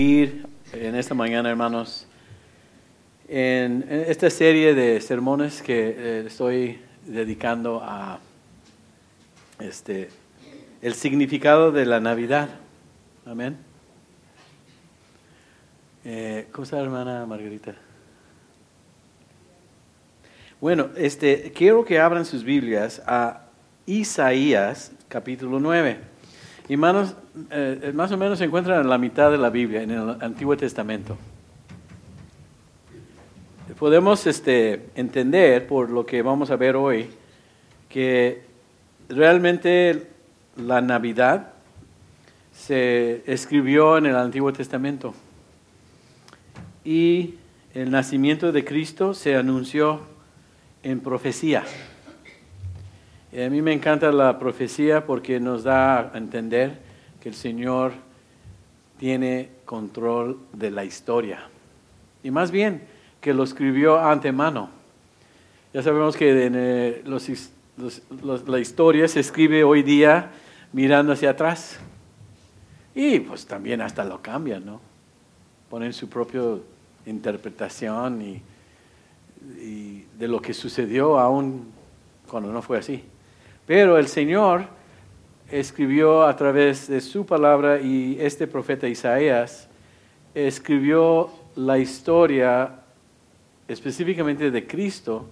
En esta mañana, hermanos, en esta serie de sermones que estoy dedicando a el significado de la Navidad. Amén. ¿Cómo está, hermana Margarita? Bueno, quiero que abran sus Biblias a Isaías, capítulo 9. Hermanos, más o menos se encuentran en la mitad de la Biblia, en el Antiguo Testamento. Podemos entender, por lo que vamos a ver hoy, que realmente la Navidad se escribió en el Antiguo Testamento y el nacimiento de Cristo se anunció en profecía. A mí me encanta la profecía porque nos da a entender que el Señor tiene control de la historia. Y más bien, que lo escribió antemano. Ya sabemos que la historia se escribe hoy día mirando hacia atrás. Y pues también hasta lo cambian, ¿no? Ponen su propia interpretación y de lo que sucedió aún cuando no fue así. Pero el Señor escribió a través de su palabra y este profeta Isaías escribió la historia específicamente de Cristo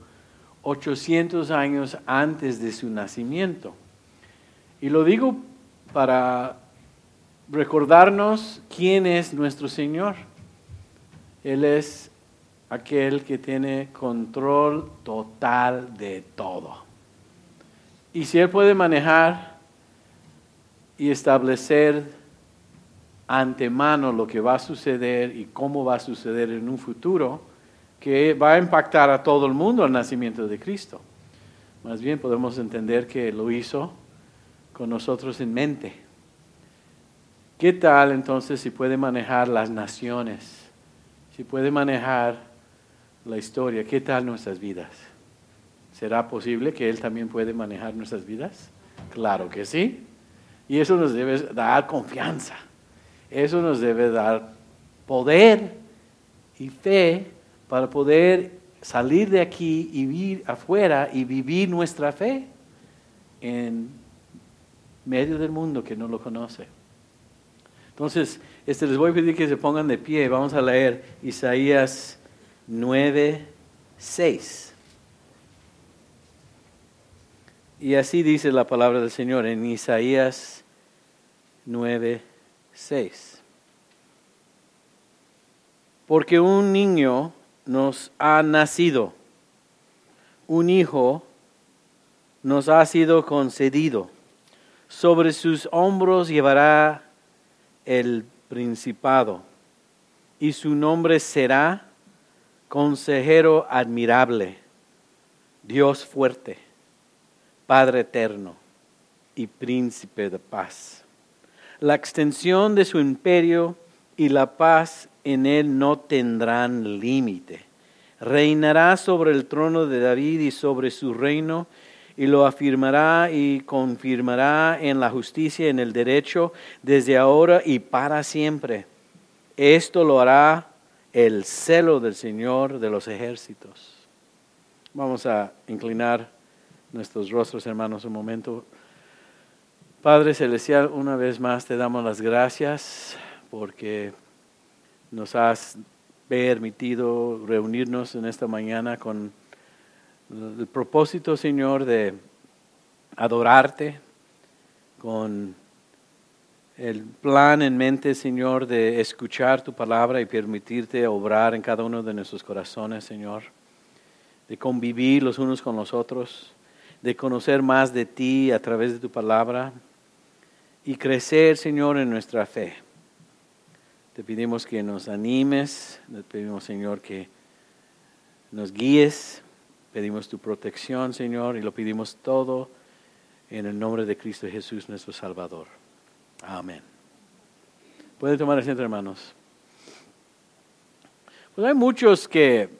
800 años antes de su nacimiento. Y lo digo para recordarnos quién es nuestro Señor. Él es aquel que tiene control total de todo. Y si Él puede manejar y establecer antemano lo que va a suceder y cómo va a suceder en un futuro, que va a impactar a todo el mundo el nacimiento de Cristo. Más bien podemos entender que lo hizo con nosotros en mente. ¿Qué tal entonces si puede manejar las naciones? Si puede manejar la historia, ¿qué tal nuestras vidas? ¿Será posible que Él también puede manejar nuestras vidas? Claro que sí. Y eso nos debe dar confianza. Eso nos debe dar poder y fe para poder salir de aquí y ir afuera y vivir nuestra fe en medio del mundo que no lo conoce. Entonces, les voy a pedir que se pongan de pie. Vamos a leer Isaías 9:6. Y así dice la palabra del Señor en Isaías 9:6. Porque un niño nos ha nacido, un hijo nos ha sido concedido. Sobre sus hombros llevará el principado, y su nombre será Consejero Admirable, Dios Fuerte, Padre Eterno y Príncipe de Paz. La extensión de su imperio y la paz en él no tendrán límite. Reinará sobre el trono de David y sobre su reino, y lo afirmará y confirmará en la justicia y en el derecho desde ahora y para siempre. Esto lo hará el celo del Señor de los ejércitos. Vamos a inclinar nuestros rostros, hermanos, un momento. Padre Celestial, una vez más te damos las gracias porque nos has permitido reunirnos en esta mañana con el propósito, Señor, de adorarte, con el plan en mente, Señor, de escuchar tu palabra y permitirte obrar en cada uno de nuestros corazones, Señor, de convivir los unos con los otros, de conocer más de ti a través de tu palabra y crecer, Señor, en nuestra fe. Te pedimos que nos animes, te pedimos, Señor, que nos guíes, pedimos tu protección, Señor, y lo pedimos todo en el nombre de Cristo Jesús, nuestro Salvador. Amén. Pueden tomar asiento, hermanos. Pues hay muchos que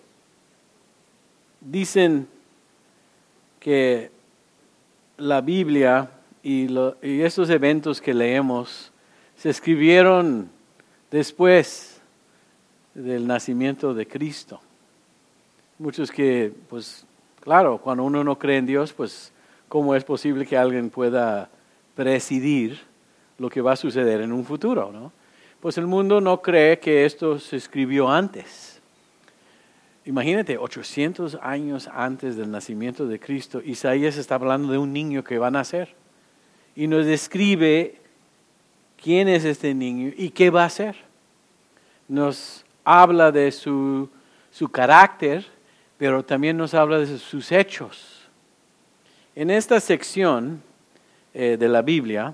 dicen que la Biblia y estos eventos que leemos se escribieron después del nacimiento de Cristo. Muchos que, pues, claro, cuando uno no cree en Dios, pues, ¿cómo es posible que alguien pueda presidir lo que va a suceder en un futuro, no? Pues el mundo no cree que esto se escribió antes. Imagínate, 800 años antes del nacimiento de Cristo, Isaías está hablando de un niño que va a nacer. Y nos describe quién es este niño y qué va a hacer. Nos habla de su carácter, pero también nos habla de sus hechos. En esta sección de la Biblia,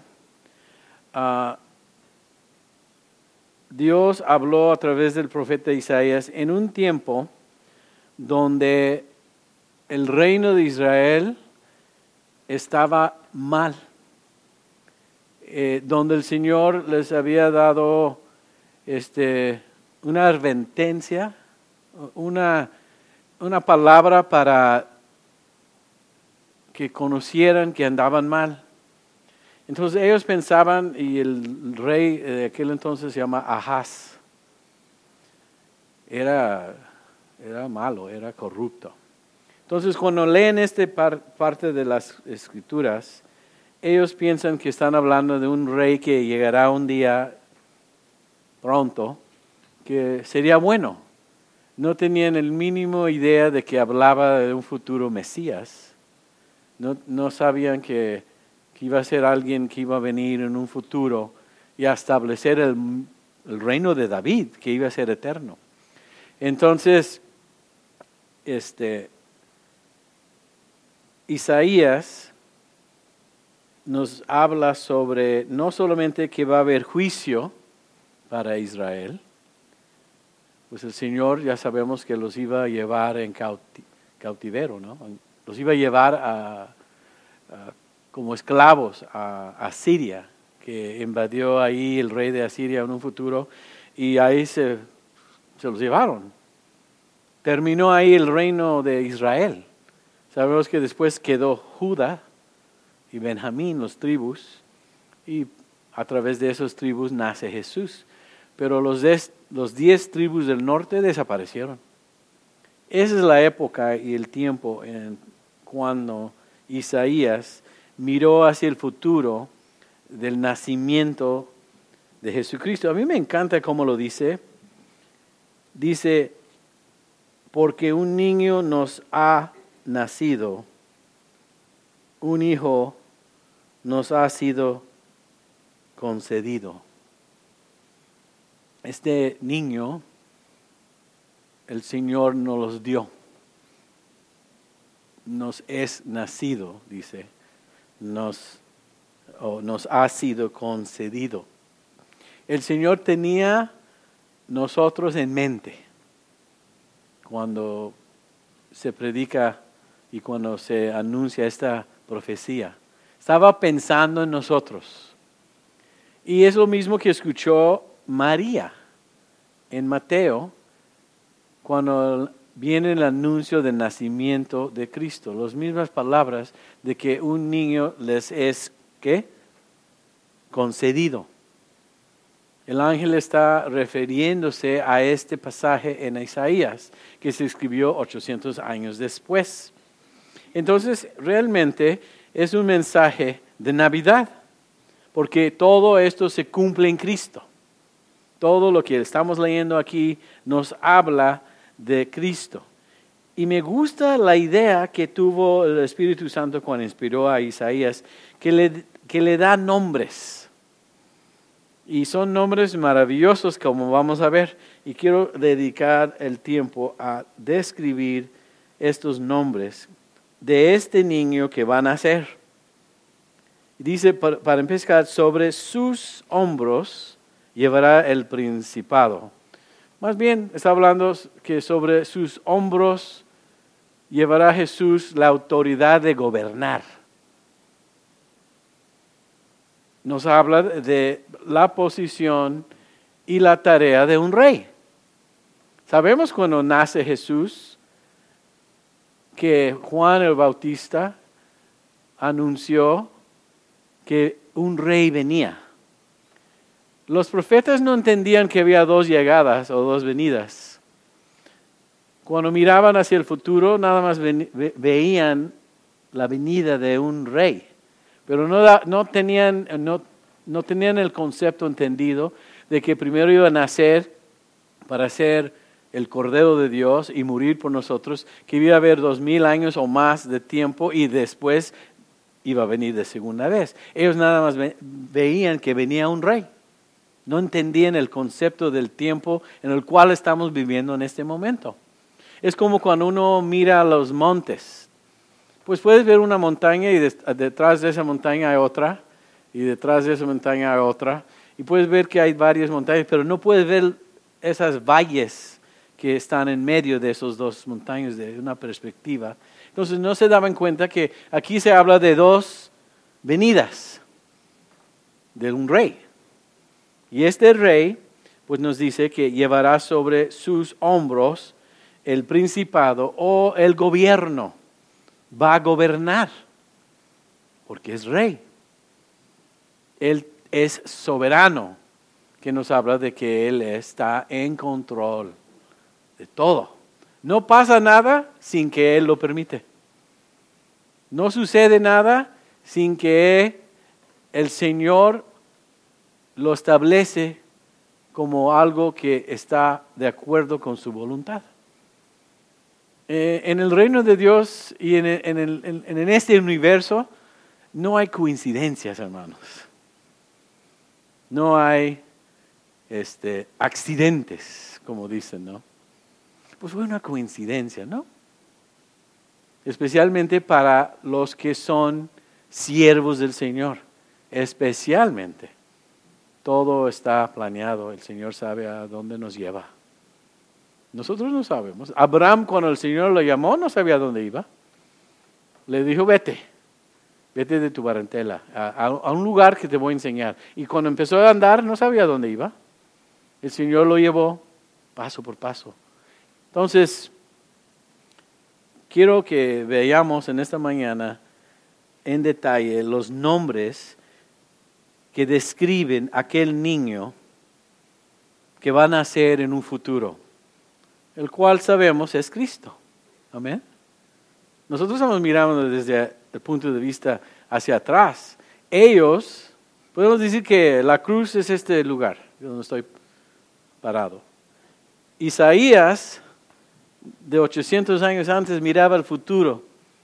Dios habló a través del profeta Isaías en un tiempo donde el reino de Israel estaba mal, donde el Señor les había dado una advertencia, una palabra para que conocieran que andaban mal. Entonces ellos pensaban, y el rey de aquel entonces se llama Ahaz, era malo, era corrupto. Entonces cuando leen esta parte de las Escrituras, ellos piensan que están hablando de un rey que llegará un día pronto, que sería bueno. No tenían el mínimo idea de que hablaba de un futuro Mesías. No sabían que iba a ser alguien que iba a venir en un futuro y a establecer el reino de David, que iba a ser eterno. Entonces, Isaías nos habla sobre no solamente que va a haber juicio para Israel, pues el Señor ya sabemos que los iba a llevar en cautiverio, ¿no? Los iba a llevar como esclavos a Siria, que invadió ahí el rey de Asiria en un futuro, y ahí se los llevaron. Terminó ahí el reino de Israel. Sabemos que después quedó Judá y Benjamín, los tribus, y a través de esas tribus nace Jesús. Pero los 10 tribus del norte desaparecieron. Esa es la época y el tiempo en cuando Isaías miró hacia el futuro del nacimiento de Jesucristo. A mí me encanta cómo lo dice. Dice, porque un niño nos ha nacido, un hijo nos ha sido concedido. Este niño, el Señor nos los dio. Nos es nacido, dice, nos ha sido concedido. El Señor tenía nosotros en mente cuando se predica y cuando se anuncia esta profecía. Estaba pensando en nosotros. Y es lo mismo que escuchó María en Mateo cuando viene el anuncio del nacimiento de Cristo. Las mismas palabras de que un niño les es, ¿qué? Concedido. El ángel está refiriéndose a este pasaje en Isaías, que se escribió 800 años después. Entonces, realmente es un mensaje de Navidad, porque todo esto se cumple en Cristo. Todo lo que estamos leyendo aquí nos habla de Cristo. Y me gusta la idea que tuvo el Espíritu Santo cuando inspiró a Isaías, que le da nombres. Y son nombres maravillosos, como vamos a ver. Y quiero dedicar el tiempo a describir estos nombres de este niño que va a nacer. Dice, para empezar, sobre sus hombros llevará el principado. Más bien está hablando que sobre sus hombros llevará Jesús la autoridad de gobernar. Nos habla de la posición y la tarea de un rey. Sabemos cuando nace Jesús que Juan el Bautista anunció que un rey venía. Los profetas no entendían que había dos llegadas o dos venidas. Cuando miraban hacia el futuro, nada más veían la venida de un rey. Pero no tenían el concepto entendido de que primero iba a nacer para ser el Cordero de Dios y morir por nosotros, que iba a haber 2000 años o más de tiempo y después iba a venir de segunda vez. Ellos nada más veían que venía un rey. No entendían el concepto del tiempo en el cual estamos viviendo en este momento. Es como cuando uno mira los montes. Pues puedes ver una montaña y detrás de esa montaña hay otra, y detrás de esa montaña hay otra, y puedes ver que hay varias montañas, pero no puedes ver esas valles que están en medio de esos dos montañas de una perspectiva. Entonces no se daban cuenta que aquí se habla de dos venidas de un rey. Y este rey pues nos dice que llevará sobre sus hombros el principado o el gobierno. Va a gobernar porque es rey. Él es soberano, que nos habla de que Él está en control de todo. No pasa nada sin que Él lo permite. No sucede nada sin que el Señor lo establece como algo que está de acuerdo con su voluntad. En el reino de Dios y en este universo no hay coincidencias, hermanos. No hay accidentes, como dicen, ¿no? Pues fue una coincidencia, ¿no? Especialmente para los que son siervos del Señor, especialmente. Todo está planeado, el Señor sabe a dónde nos lleva. Nosotros no sabemos. Abraham, cuando el Señor lo llamó, no sabía dónde iba. Le dijo, vete de tu parentela, a un lugar que te voy a enseñar. Y cuando empezó a andar, no sabía dónde iba. El Señor lo llevó paso por paso. Entonces, quiero que veamos en esta mañana en detalle los nombres que describen aquel niño que va a nacer en un futuro, el cual sabemos es Cristo. Amén. Nosotros estamos mirando desde el punto de vista hacia atrás. Ellos, podemos decir que la cruz es este lugar donde estoy parado. Isaías, de 800 años antes, miraba el futuro,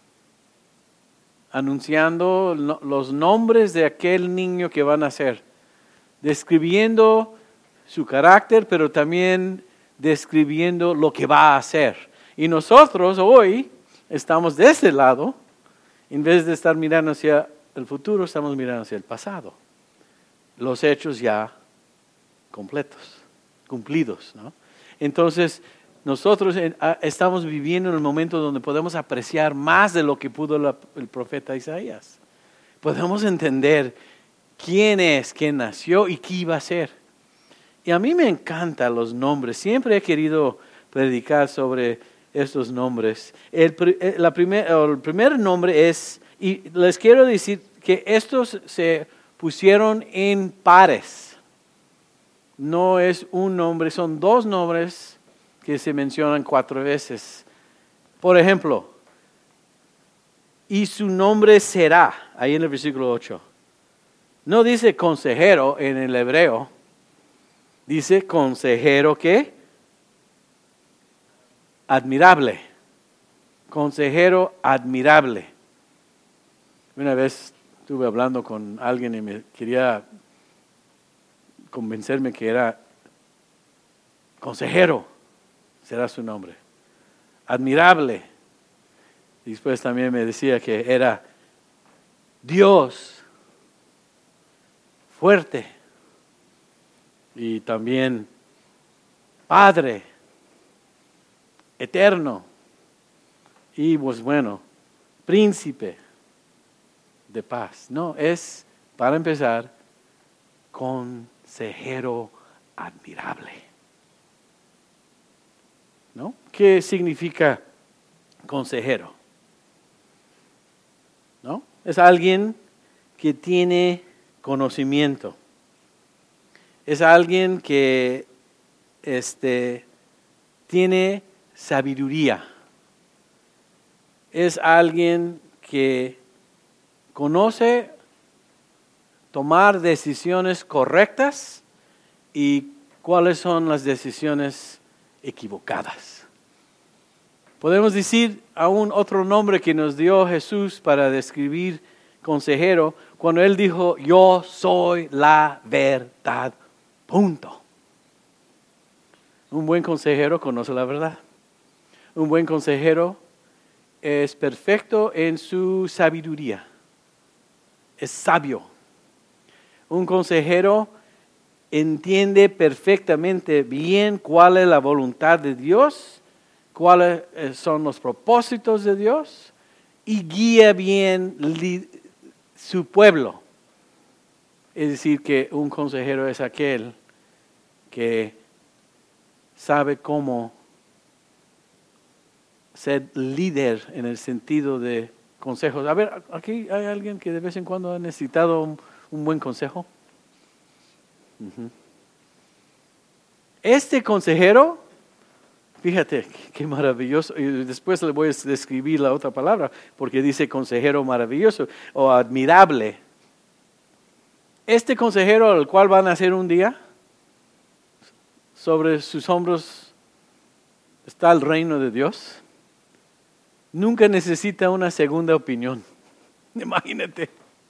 anunciando los nombres de aquel niño que va a nacer, describiendo su carácter, pero también describiendo lo que va a hacer. Y nosotros hoy estamos de ese lado, en vez de estar mirando hacia el futuro, estamos mirando hacia el pasado. Los hechos ya completos, cumplidos, ¿no? Entonces, nosotros estamos viviendo en el momento donde podemos apreciar más de lo que pudo el profeta Isaías. Podemos entender quién es, quién nació y qué iba a ser. Y a mí me encantan los nombres. Siempre he querido predicar sobre estos nombres. El primer nombre es, y les quiero decir que estos se pusieron en pares. No es un nombre, son dos nombres que se mencionan 4 veces. Por ejemplo, y su nombre será, ahí en el versículo 8. No dice consejero en el hebreo, dice consejero ¿qué? Admirable. Consejero admirable. Una vez estuve hablando con alguien y me quería convencerme que era consejero, será su nombre. Admirable. Y después también me decía que era Dios fuerte. Y también Padre eterno. Y pues bueno, príncipe de paz. No, es para empezar consejero admirable. ¿No? ¿Qué significa consejero? ¿No? Es alguien que tiene conocimiento. Es alguien que tiene sabiduría. Es alguien que conoce tomar decisiones correctas y cuáles son las decisiones equivocadas. Podemos decir aún otro nombre que nos dio Jesús para describir consejero, cuando Él dijo, yo soy la verdad, punto. Un buen consejero conoce la verdad. Un buen consejero es perfecto en su sabiduría. Es sabio. Un consejero entiende perfectamente bien cuál es la voluntad de Dios, cuáles son los propósitos de Dios y guía bien su pueblo. Es decir, que un consejero es aquel que sabe cómo ser líder en el sentido de consejos. A ver, aquí hay alguien que de vez en cuando ha necesitado un buen consejo. Este consejero, fíjate qué maravilloso, y después le voy a describir la otra palabra, porque dice consejero maravilloso o admirable. Este consejero al cual van a hacer un día, sobre sus hombros está el reino de Dios. Nunca necesita una segunda opinión. Imagínate.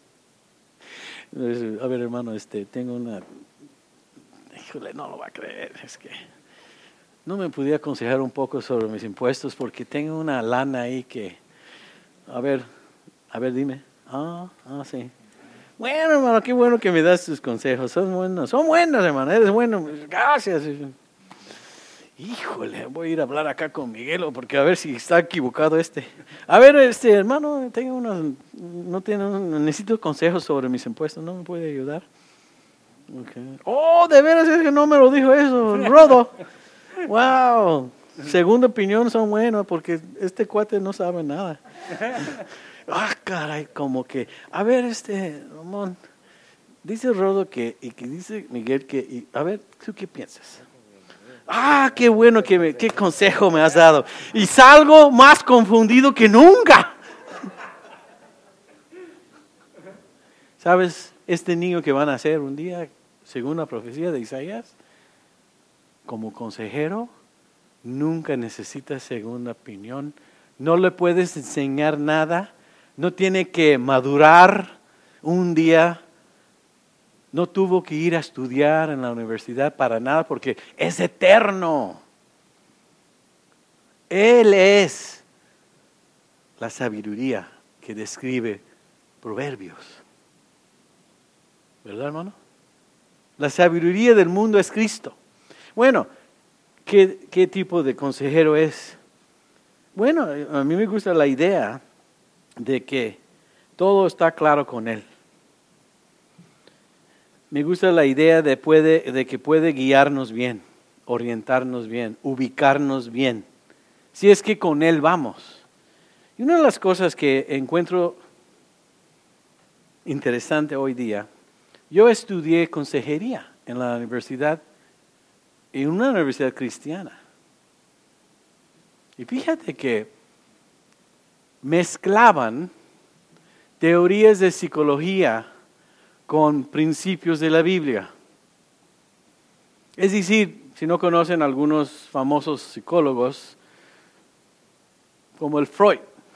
A ver, hermano, tengo una... Híjole, no lo va a creer. Es que no me podía aconsejar un poco sobre mis impuestos porque tengo una lana ahí que... A ver, dime. Sí. Bueno, hermano, qué bueno que me das tus consejos. Son buenos, hermano. Eres bueno. Gracias. Híjole, voy a ir a hablar acá con Miguelo porque a ver si está equivocado A ver, hermano, necesito consejos sobre mis impuestos, ¿no me puede ayudar? Okay. Oh, de veras es que no me lo dijo eso, Rodo. Wow. Segunda opinión son buenas porque este cuate no sabe nada. Caray, como que, a ver, Ramón, dice Rodo que dice Miguel que, a ver, ¿tú qué piensas? Qué bueno, qué consejo me has dado. Y salgo más confundido que nunca. ¿Sabes? Este niño que van a nacer un día, según la profecía de Isaías, como consejero, nunca necesita segunda opinión. No le puedes enseñar nada. No tiene que madurar un día. No tuvo que ir a estudiar en la universidad para nada porque es eterno. Él es la sabiduría que describe Proverbios. ¿Verdad, hermano? La sabiduría del mundo es Cristo. Bueno, ¿qué tipo de consejero es? Bueno, a mí me gusta la idea de que todo está claro con Él. Me gusta la idea de que puede guiarnos bien, orientarnos bien, ubicarnos bien, si es que con Él vamos. Y una de las cosas que encuentro interesante hoy día, yo estudié consejería en la universidad, en una universidad cristiana. Y fíjate que mezclaban teorías de psicología con principios de la Biblia. Es decir, si no conocen algunos famosos psicólogos, como el Freud,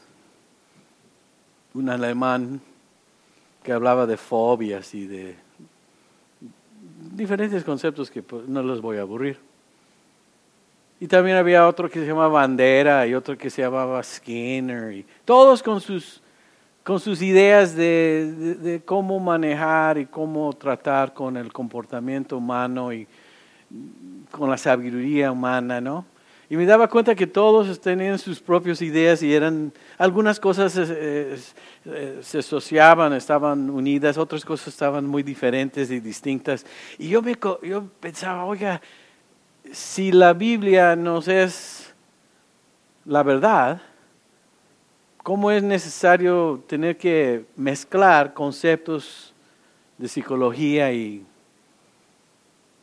un alemán que hablaba de fobias y de diferentes conceptos que no los voy a aburrir. Y también había otro que se llamaba Bandera y otro que se llamaba Skinner, y todos con sus ideas de cómo manejar y cómo tratar con el comportamiento humano y con la sabiduría humana, ¿no? Y me daba cuenta que todos tenían sus propias ideas y algunas cosas se asociaban, estaban unidas, otras cosas estaban muy diferentes y distintas. Y yo pensaba, oiga, si la Biblia nos es la verdad, ¿cómo es necesario tener que mezclar conceptos de psicología y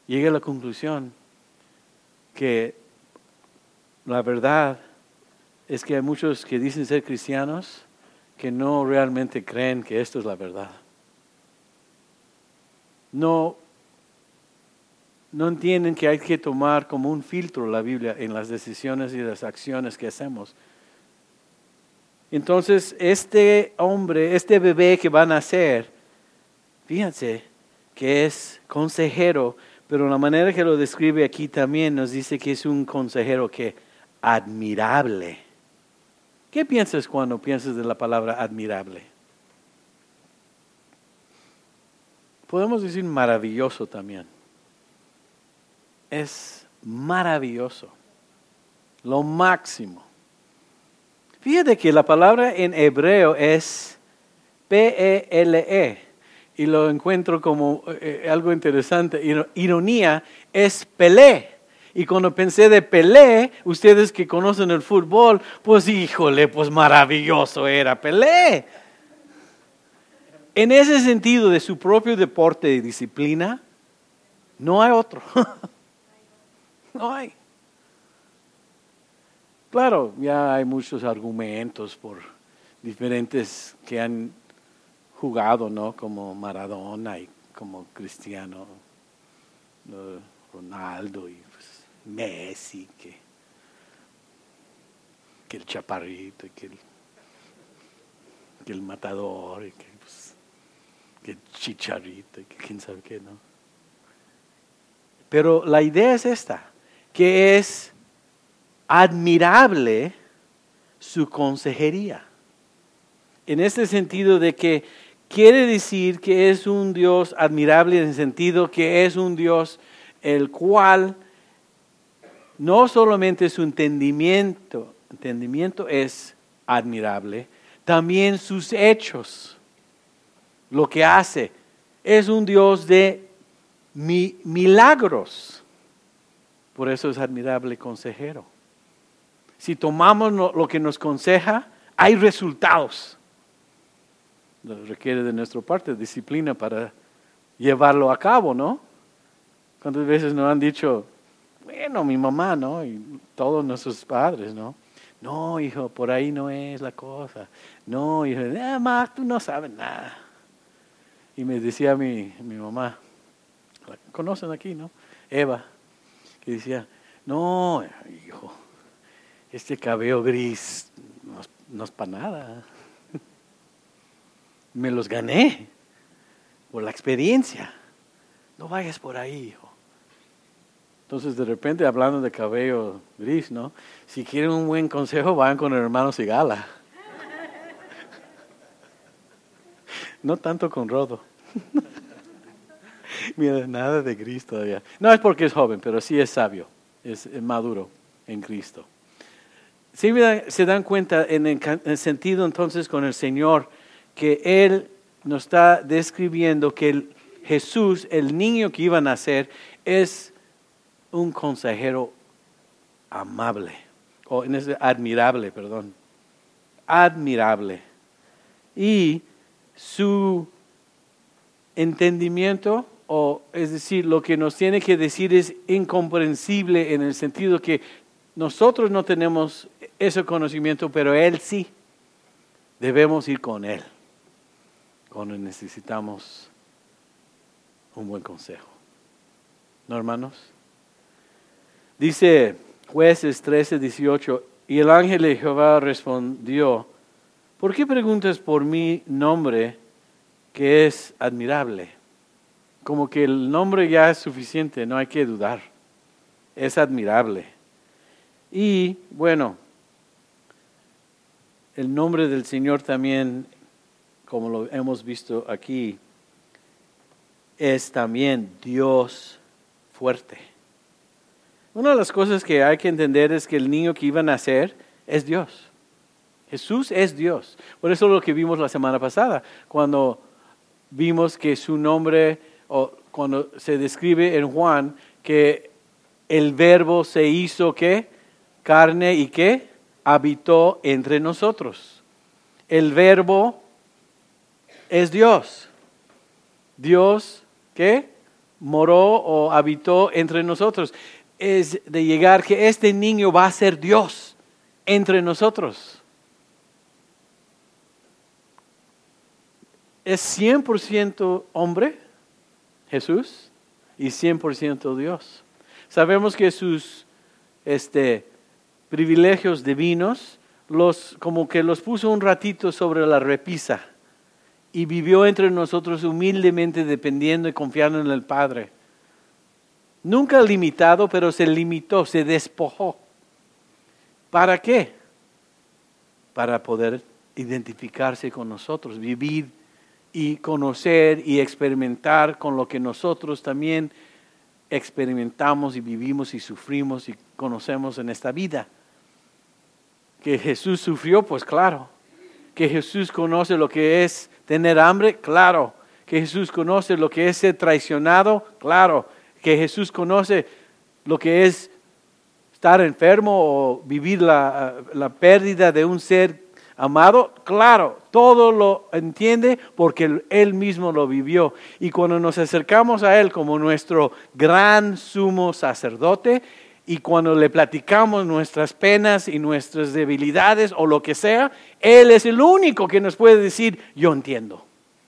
llegué a la conclusión que la verdad es que hay muchos que dicen ser cristianos que no realmente creen que esto es la verdad. No entienden que hay que tomar como un filtro la Biblia en las decisiones y las acciones que hacemos. Entonces, este hombre, este bebé que va a nacer, fíjense que es consejero, pero la manera que lo describe aquí también nos dice que es un consejero que admirable. ¿Qué piensas cuando piensas de la palabra admirable? Podemos decir maravilloso también. Es maravilloso, lo máximo. Fíjate que la palabra en hebreo es P-E-L-E y lo encuentro como algo interesante. Ironía es Pelé. Y cuando pensé de Pelé, ustedes que conocen el fútbol, pues híjole, pues maravilloso era Pelé. En ese sentido de su propio deporte y disciplina, no hay otro. No hay. Claro, ya hay muchos argumentos por diferentes que han jugado, ¿no? Como Maradona y como Cristiano Ronaldo y pues, Messi, que el chaparrito, que el matador, y que el chicharrito, y que quién sabe qué, ¿no? Pero la idea es esta, que es admirable su consejería. En este sentido de que quiere decir que es un Dios admirable en el sentido que es un Dios el cual no solamente su entendimiento es admirable, también sus hechos, lo que hace. Es un Dios de milagros. Por eso es admirable consejero. Si tomamos lo que nos aconseja, hay resultados. Requiere de nuestra parte disciplina para llevarlo a cabo, ¿no? ¿Cuántas veces nos han dicho, bueno, mi mamá, ¿no? Y todos nuestros padres, ¿no? No, hijo, por ahí no es la cosa. No, hijo, mamá, tú no sabes nada. Y me decía mi mamá, la conocen aquí, ¿no? Eva, que decía, no, hijo, este cabello gris no es para nada. Me los gané por la experiencia. No vayas por ahí, hijo. Entonces, de repente, hablando de cabello gris, ¿no? Si quieren un buen consejo, vayan con el hermano Sigala. No tanto con Rodo. Mira, nada de gris todavía. No es porque es joven, pero sí es sabio, es maduro en Cristo. Sí se dan cuenta en el sentido entonces con el Señor que Él nos está describiendo que Jesús, el niño que iba a nacer, es un consejero amable, admirable. Y su entendimiento, es decir, lo que nos tiene que decir es incomprensible en el sentido que nosotros no tenemos ese conocimiento, pero Él sí. Debemos ir con Él cuando necesitamos un buen consejo. ¿No, hermanos? Dice Jueces 13:18, y el ángel de Jehová respondió, ¿por qué preguntas por mi nombre que es admirable? Como que el nombre ya es suficiente, no hay que dudar. Es admirable. Y bueno, el nombre del Señor también, como lo hemos visto aquí, es también Dios fuerte. Una de las cosas que hay que entender es que el niño que iba a nacer es Dios. Jesús es Dios. Por eso lo que vimos la semana pasada, cuando vimos que su nombre, o cuando se describe en Juan, que el verbo se hizo ¿qué? Carne y ¿qué? Habitó entre nosotros. El verbo es Dios. Dios, ¿qué? moró o habitó entre nosotros. Es de llegar que este niño va a ser Dios entre nosotros. Es 100% hombre, Jesús, y 100% Dios. Sabemos que sus privilegios divinos, como que los puso un ratito sobre la repisa y vivió entre nosotros humildemente dependiendo y confiando en el Padre. Nunca limitado, pero se limitó, se despojó. ¿Para qué? Para poder identificarse con nosotros, vivir y conocer y experimentar con lo que nosotros también experimentamos y vivimos y sufrimos y conocemos en esta vida. Que Jesús sufrió, pues claro. Que Jesús conoce lo que es tener hambre, claro. Que Jesús conoce lo que es ser traicionado, claro. Que Jesús conoce lo que es estar enfermo o vivir la pérdida de un ser amado, claro, todo lo entiende porque Él mismo lo vivió. Y cuando nos acercamos a Él como nuestro gran sumo sacerdote y cuando le platicamos nuestras penas y nuestras debilidades o lo que sea, Él es el único que nos puede decir, yo entiendo.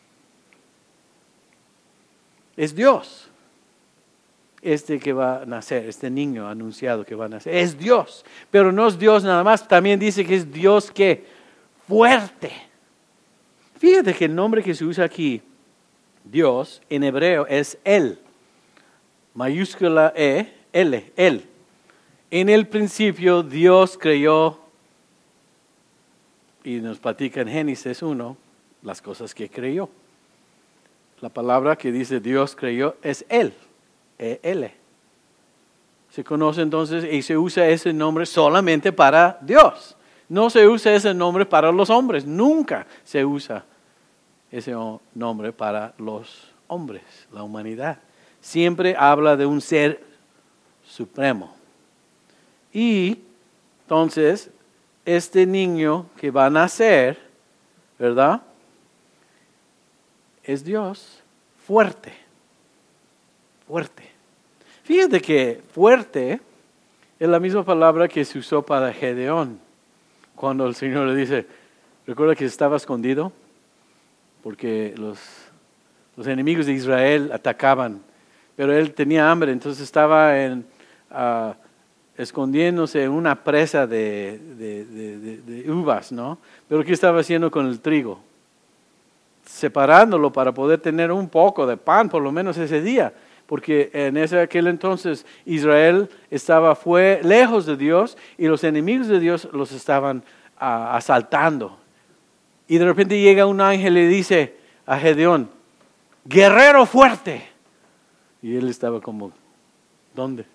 Es Dios. Que va a nacer, este niño anunciado que va a nacer, es Dios. Pero no es Dios nada más, también dice que es Dios que fuerte. Fíjate que el nombre que se usa aquí, Dios, en hebreo es Él. Mayúscula E, L, Él. En el principio Dios creó, y nos platica en Génesis 1, las cosas que creyó. La palabra que dice Dios creyó es Él. Él. Se conoce entonces y se usa ese nombre solamente para Dios. No se usa ese nombre para los hombres. Nunca se usa ese nombre para los hombres, la humanidad. Siempre habla de un ser supremo. Y entonces, este niño que va a nacer, ¿verdad? Es Dios fuerte. Fuerte. Fíjate que fuerte es la misma palabra que se usó para Gedeón. Cuando el Señor le dice, recuerda que estaba escondido porque los enemigos de Israel atacaban, pero él tenía hambre, entonces estaba escondiéndose en una presa de uvas, ¿no? Pero ¿qué estaba haciendo con el trigo? Separándolo para poder tener un poco de pan, por lo menos ese día. Porque en aquel entonces Israel fue lejos de Dios y los enemigos de Dios los estaban asaltando. Y de repente llega un ángel y le dice a Gedeón, guerrero fuerte. Y él estaba como, ¿dónde?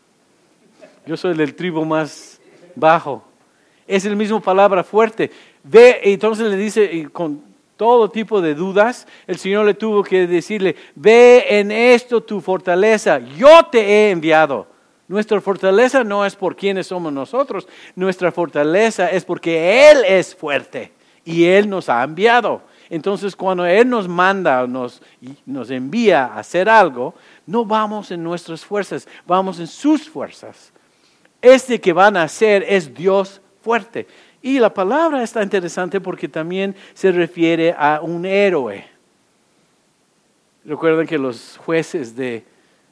Yo soy del tribu más bajo. Es la misma palabra fuerte. Ve, y entonces le dice, y con todo tipo de dudas, el Señor le tuvo que decirle, ve en esto tu fortaleza, yo te he enviado. Nuestra fortaleza no es por quienes somos nosotros, nuestra fortaleza es porque Él es fuerte y Él nos ha enviado. Entonces cuando Él nos manda, nos envía a hacer algo, no vamos en nuestras fuerzas, vamos en sus fuerzas. Este que van a hacer es Dios fuerte. Y la palabra está interesante porque también se refiere a un héroe. Recuerden que los jueces del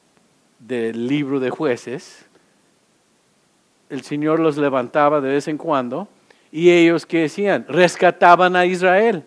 libro de Jueces, el Señor los levantaba de vez en cuando y ellos, ¿qué hacían? Rescataban a Israel.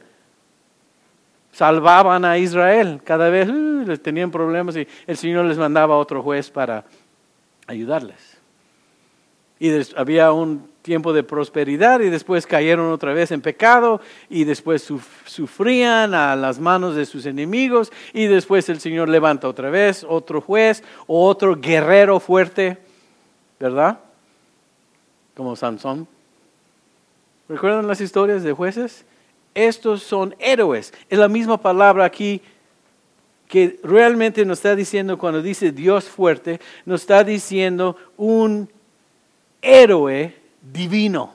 Salvaban a Israel. Cada vez les tenían problemas y el Señor les mandaba a otro juez para ayudarles. Y había un tiempo de prosperidad y después cayeron otra vez en pecado y después sufrían a las manos de sus enemigos y después el Señor levanta otra vez otro juez o otro guerrero fuerte, ¿verdad? Como Sansón. ¿Recuerdan las historias de jueces? Estos son héroes. Es la misma palabra aquí que realmente nos está diciendo cuando dice Dios fuerte, nos está diciendo un héroe divino.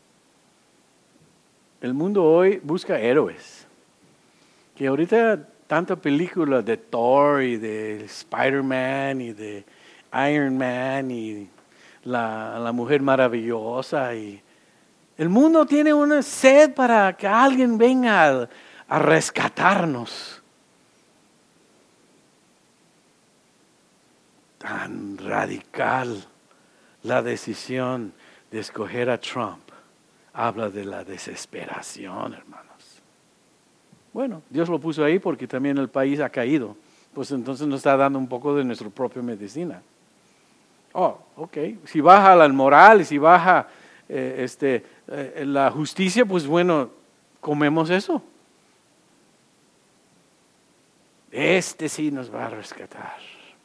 El mundo hoy busca héroes. Que ahorita tanta película de Thor y de Spider-Man y de Iron Man y la Mujer Maravillosa. Y el mundo tiene una sed para que alguien venga a rescatarnos. Tan radical la decisión de escoger a Trump. Habla de la desesperación, hermanos. Bueno, Dios lo puso ahí porque también el país ha caído. Pues entonces nos está dando un poco de nuestra propia medicina. Oh, ok. Si baja la moral y si baja la justicia, pues bueno, comemos eso. Este sí nos va a rescatar.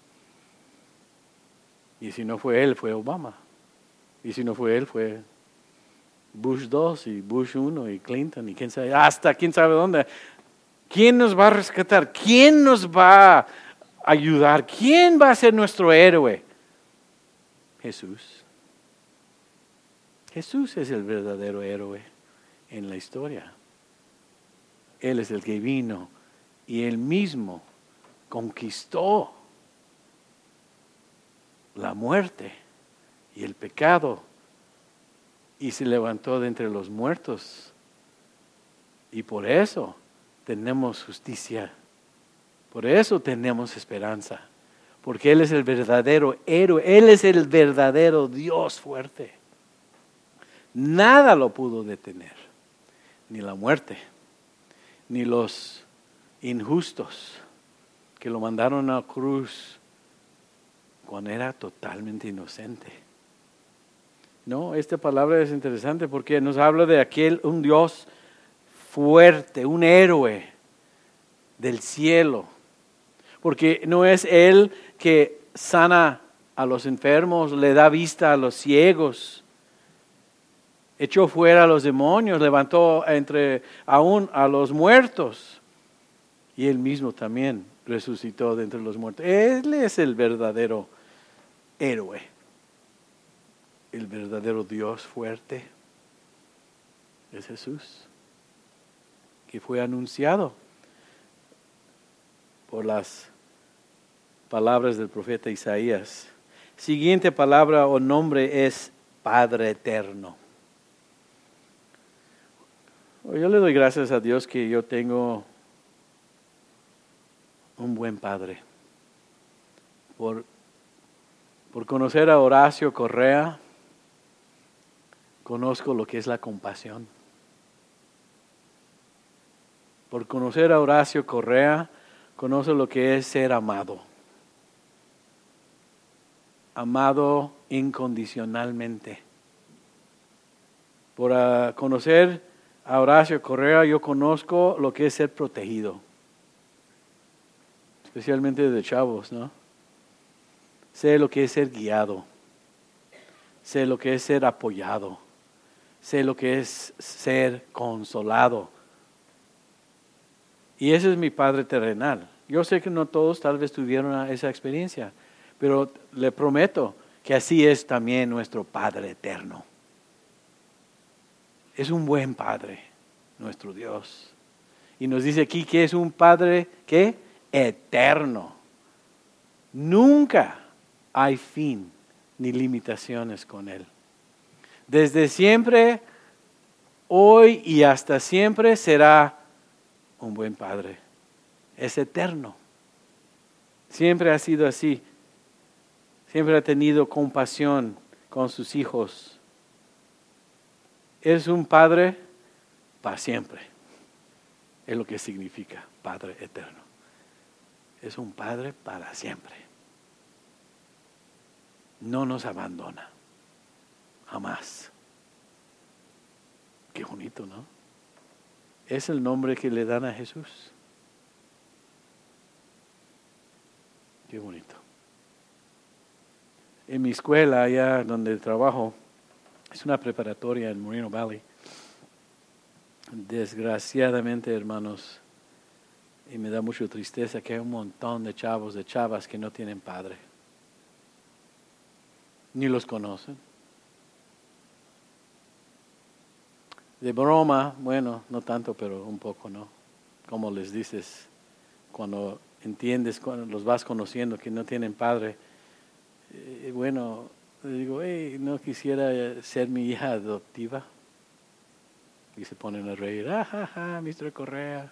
Y si no fue él, fue Obama. Y si no fue él, fue Bush 2 y Bush 1 y Clinton y quién sabe, hasta quién sabe dónde. ¿Quién nos va a rescatar? ¿Quién nos va a ayudar? ¿Quién va a ser nuestro héroe? Jesús. Jesús es el verdadero héroe en la historia. Él es el que vino y él mismo conquistó la muerte y el pecado y se levantó de entre los muertos. Y por eso tenemos justicia. Por eso tenemos esperanza. Porque Él es el verdadero héroe. Él es el verdadero Dios fuerte. Nada lo pudo detener. Ni la muerte. Ni los injustos que lo mandaron a la cruz cuando era totalmente inocente. No, esta palabra es interesante porque nos habla de un Dios fuerte, un héroe del cielo. Porque no es Él que sana a los enfermos, le da vista a los ciegos, echó fuera a los demonios, levantó aún a los muertos. Y Él mismo también resucitó de entre los muertos. Él es el verdadero héroe, el verdadero Dios fuerte. Es Jesús, que fue anunciado por las palabras del profeta Isaías. Siguiente palabra o nombre es Padre Eterno. Yo le doy gracias a Dios que yo tengo un buen padre. Por conocer a Horacio Correa, conozco lo que es la compasión. Por conocer a Horacio Correa, conozco lo que es ser amado. Amado incondicionalmente. Por conocer a Horacio Correa, yo conozco lo que es ser protegido. Especialmente de chavos, ¿no? Sé lo que es ser guiado. Sé lo que es ser apoyado. Sé lo que es ser consolado. Y ese es mi Padre terrenal. Yo sé que no todos tal vez tuvieron esa experiencia, pero le prometo que así es también nuestro Padre eterno. Es un buen Padre, nuestro Dios. Y nos dice aquí que es un Padre, ¿qué? Eterno. Nunca hay fin ni limitaciones con Él. Desde siempre, hoy y hasta siempre será un buen Padre. Es eterno. Siempre ha sido así. Siempre ha tenido compasión con sus hijos. Es un Padre para siempre. Es lo que significa Padre eterno. Es un Padre para siempre. No nos abandona. Jamás. Qué bonito, ¿no? Es el nombre que le dan a Jesús. Qué bonito. En mi escuela, allá donde trabajo, es una preparatoria en Moreno Valley. Desgraciadamente, hermanos, y me da mucha tristeza que hay un montón de chavos, de chavas que no tienen padre. Ni los conocen. De broma, bueno, no tanto, pero un poco, ¿no? Como les dices, cuando entiendes, cuando los vas conociendo que no tienen padre, bueno, le digo, hey, ¿no quisiera ser mi hija adoptiva? Y se ponen a reír, Mr. Correa.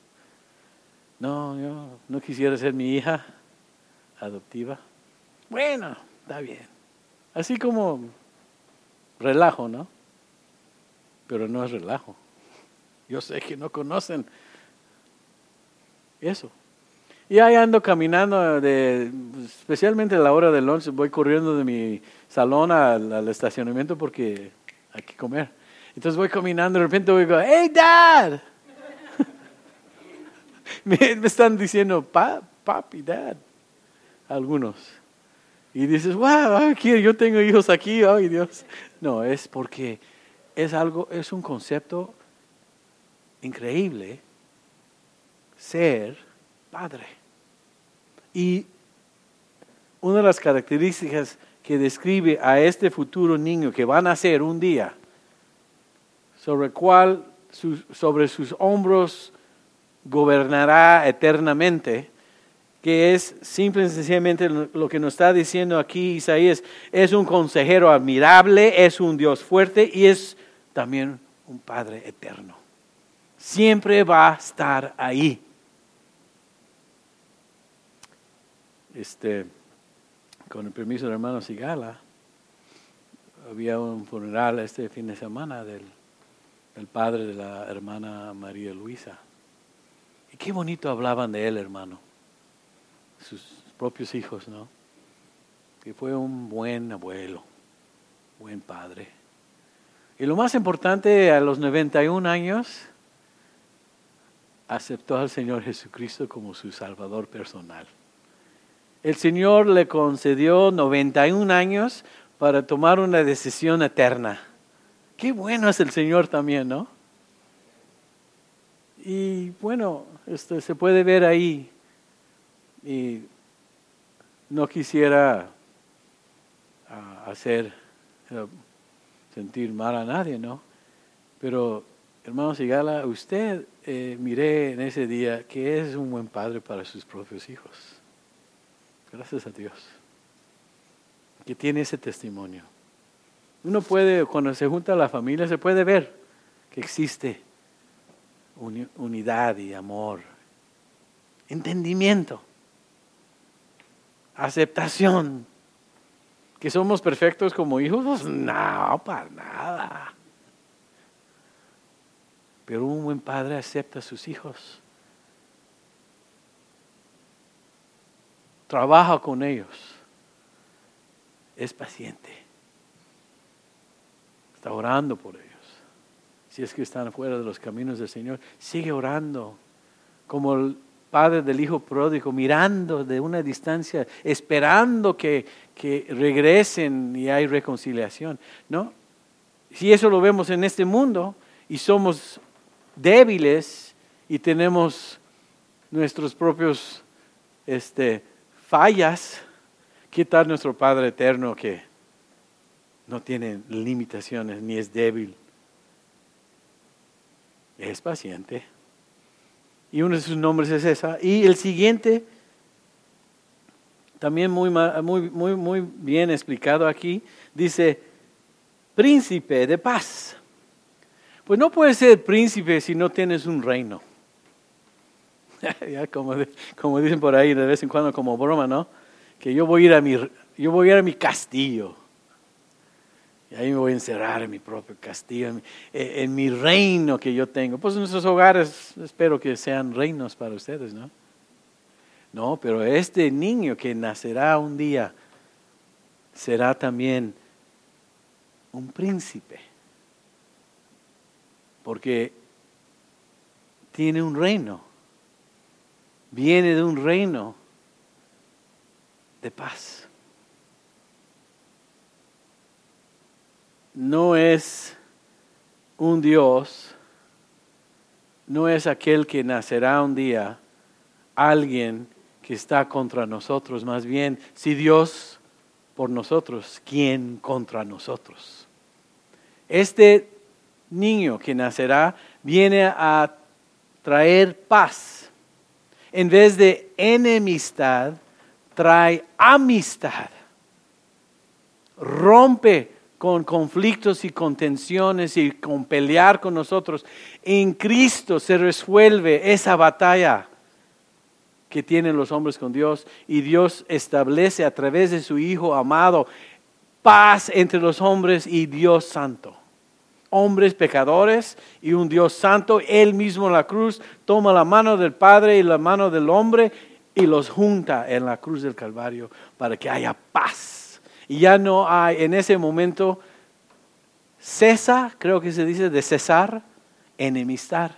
No, yo no quisiera ser mi hija adoptiva. Bueno, está bien. Así como relajo, ¿no? Pero no es relajo. Yo sé que no conocen eso. Y ahí ando caminando, especialmente a la hora del lunch, voy corriendo de mi salón al estacionamiento porque hay que comer. Entonces voy caminando, de repente voy a decir, ¡Hey, Dad! me están diciendo, papi, Dad, algunos. Y dices, wow, yo tengo hijos aquí, ay Dios. No, es porque es un concepto increíble ser padre. Y una de las características que describe a este futuro niño que va a nacer un día, sobre sus hombros gobernará eternamente, que es simple y sencillamente lo que nos está diciendo aquí Isaías, es un consejero admirable, es un Dios fuerte y es también un Padre eterno. Siempre va a estar ahí. Con el permiso del hermano Sigala, había un funeral este fin de semana del padre de la hermana María Luisa. Y qué bonito hablaban de él, hermano. Sus propios hijos, ¿no? Que fue un buen abuelo, buen padre. Y lo más importante, a los 91 años, aceptó al Señor Jesucristo como su Salvador personal. El Señor le concedió 91 años para tomar una decisión eterna. Qué bueno es el Señor también, ¿no? Y bueno, se puede ver ahí. Y no quisiera sentir mal a nadie, ¿no? Pero, hermano Sigala, usted miré en ese día que es un buen padre para sus propios hijos. Gracias a Dios. Que tiene ese testimonio. Uno puede, cuando se junta la familia, se puede ver que existe unidad y amor, entendimiento, aceptación. ¿Que somos perfectos como hijos? Pues no, para nada. Pero un buen padre acepta a sus hijos. Trabaja con ellos. Es paciente. Está orando por ellos. Si es que están fuera de los caminos del Señor, sigue orando. Como el padre del hijo pródigo, mirando de una distancia, esperando que regresen y hay reconciliación, ¿no? Si eso lo vemos en este mundo y somos débiles y tenemos nuestros propios fallas, ¿qué tal nuestro Padre eterno que no tiene limitaciones ni es débil? Es paciente. Y uno de sus nombres es esa. Y el siguiente, también muy bien explicado aquí, dice, príncipe de paz. Pues no puedes ser príncipe si no tienes un reino. Ya como dicen por ahí de vez en cuando como broma, ¿no? Que yo voy a ir a mi castillo. Y ahí me voy a encerrar en mi propio castillo, en mi reino que yo tengo. Pues nuestros hogares espero que sean reinos para ustedes, ¿no? No, pero este niño que nacerá un día será también un príncipe. Porque tiene un reino. Viene de un reino de paz. No es un Dios, no es aquel que nacerá un día, alguien que está contra nosotros, más bien, si Dios por nosotros, ¿quién contra nosotros? Este niño que nacerá viene a traer paz. En vez de enemistad, trae amistad. Rompe con conflictos y contenciones y con pelear con nosotros. En Cristo se resuelve esa batalla que tienen los hombres con Dios, y Dios establece a través de su Hijo amado paz entre los hombres y Dios santo. Hombres pecadores y un Dios santo, Él mismo en la cruz toma la mano del Padre y la mano del hombre y los junta en la cruz del Calvario para que haya paz. Y ya no hay en ese momento, creo que se dice de cesar, enemistad.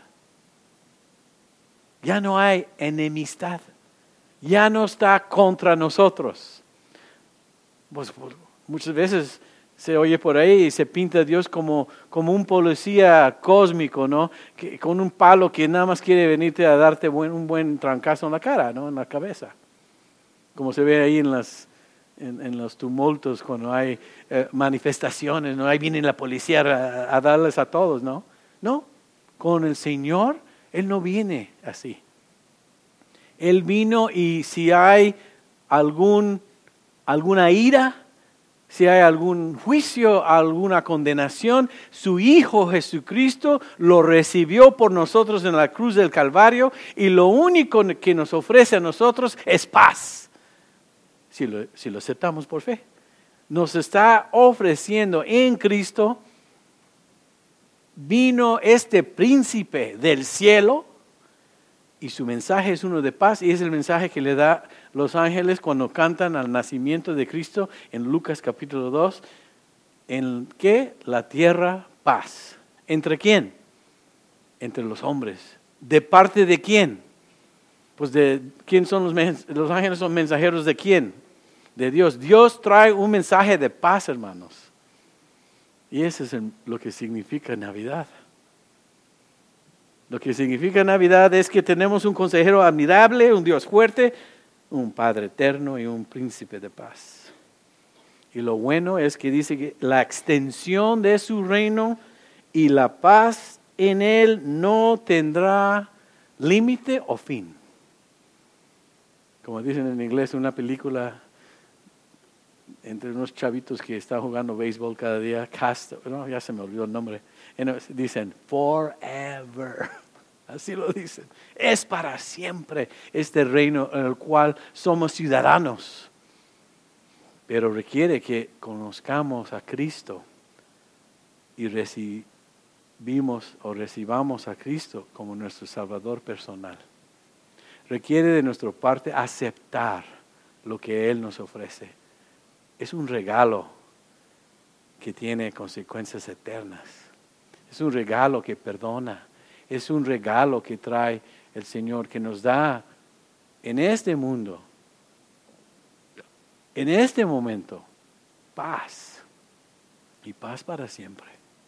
Ya no hay enemistad. Ya no está contra nosotros. Pues muchas veces se oye por ahí y se pinta a Dios como un policía cósmico, ¿no? Con un palo que nada más quiere venirte a darte un buen trancazo en la cara, ¿no? En la cabeza. Como se ve ahí en los tumultos cuando hay manifestaciones, ¿no? Ahí viene la policía a darles a todos, ¿no? No, con el Señor Él no viene así. Él vino, y si hay alguna ira, si hay algún juicio, alguna condenación, su Hijo Jesucristo lo recibió por nosotros en la cruz del Calvario, y lo único que nos ofrece a nosotros es paz. Si lo aceptamos por fe. Nos está ofreciendo en Cristo. Vino este príncipe del cielo, y su mensaje es uno de paz, y es el mensaje que le da los ángeles cuando cantan al nacimiento de Cristo en Lucas capítulo 2. ¿En qué? La tierra, paz. ¿Entre quién? Entre los hombres. ¿De parte de quién? Pues de quién son los ángeles, son mensajeros de quién? De Dios. Dios trae un mensaje de paz, hermanos. Y eso es lo que significa Navidad. Lo que significa Navidad es que tenemos un consejero admirable, un Dios fuerte, un Padre eterno y un príncipe de paz. Y lo bueno es que dice que la extensión de su reino y la paz en él no tendrá límite o fin. Como dicen en inglés, una película entre unos chavitos que están jugando béisbol cada día, ya se me olvidó el nombre. Dicen, forever. Así lo dicen. Es para siempre este reino en el cual somos ciudadanos. Pero requiere que conozcamos a Cristo y recibamos a Cristo como nuestro Salvador personal. Requiere de nuestra parte aceptar lo que Él nos ofrece. Es un regalo que tiene consecuencias eternas. Es un regalo que perdona. Es un regalo que trae el Señor, que nos da en este mundo, en este momento, paz. Y paz para siempre.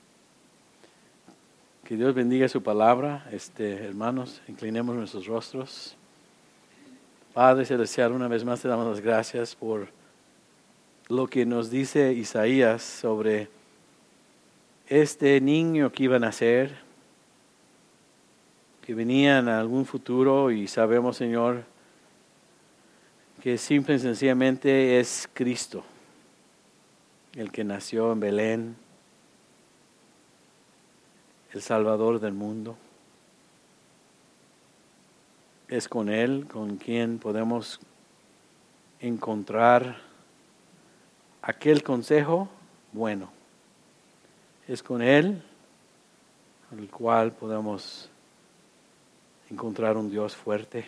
Que Dios bendiga su palabra. Hermanos, inclinemos nuestros rostros. Padre celestial, una vez más te damos las gracias por lo que nos dice Isaías sobre este niño que iba a nacer, que venía en algún futuro, y sabemos, Señor, que simple y sencillamente es Cristo, el que nació en Belén, el Salvador del mundo. Es con Él con quien podemos encontrar aquel consejo bueno. Es con Él con el cual podemos encontrar un Dios fuerte,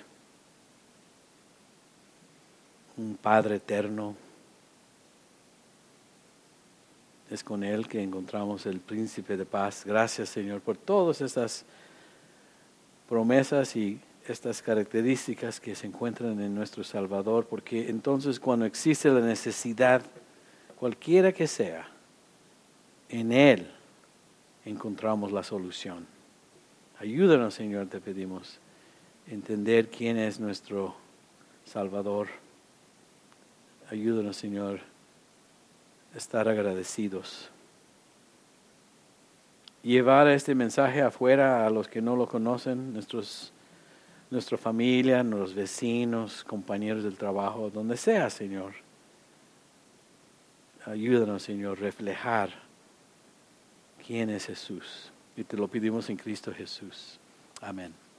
un Padre eterno. Es con Él que encontramos el Príncipe de Paz. Gracias, Señor, por todas estas promesas y estas características que se encuentran en nuestro Salvador, porque entonces cuando existe la necesidad, cualquiera que sea, en Él encontramos la solución. Ayúdanos, Señor, te pedimos, a entender quién es nuestro Salvador. Ayúdanos, Señor, a estar agradecidos. Llevar este mensaje afuera a los que no lo conocen, nuestros nuestra familia, nuestros vecinos, compañeros del trabajo, donde sea, Señor. Ayúdanos, Señor, a reflejar quién es Jesús. Y te lo pedimos en Cristo Jesús. Amén.